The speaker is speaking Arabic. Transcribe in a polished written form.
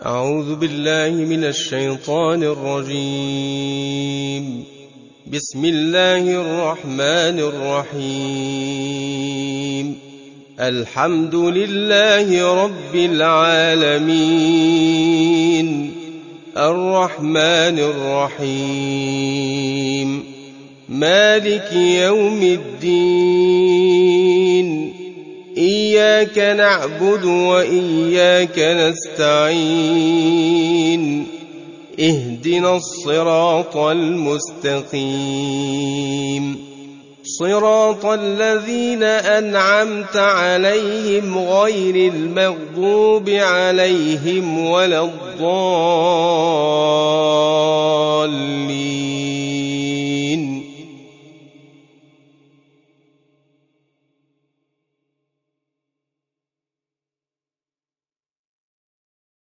أعوذ بالله من الشيطان الرجيم. بسم الله الرحمن الرحيم. الحمد لله رب العالمين، الرحمن الرحيم، مالك يوم الدين، إياك نعبد وإياك نستعين، اهدنا الصراط المستقيم، صراط الذين أنعمت عليهم غير المغضوب عليهم ولا الضالين.